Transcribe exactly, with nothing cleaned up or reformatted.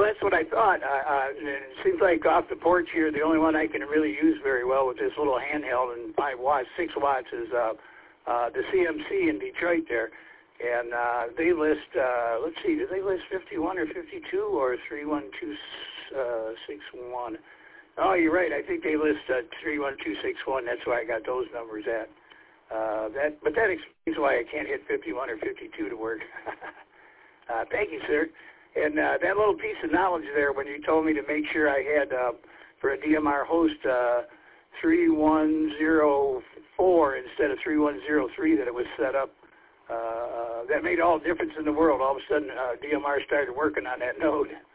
that's what I thought. Uh, uh, it seems like off the porch here, the only one I can really use very well with this little handheld and five watts, six watts is uh, uh, the C M C in Detroit there. And uh, they list, uh, let's see, do they list fifty-one or fifty-two or three one two six one? Oh, you're right. I think they list uh, three one two six one. That's why I got those numbers at. Uh, that, but that explains why I can't hit fifty-one or fifty-two to work. uh, thank you, sir. And uh, that little piece of knowledge there when you told me to make sure I had, uh, for a D M R host, uh, three one zero four instead of three one zero three that it was set up, uh, that made all the difference in the world. All of a sudden, uh, D M R started working on that node.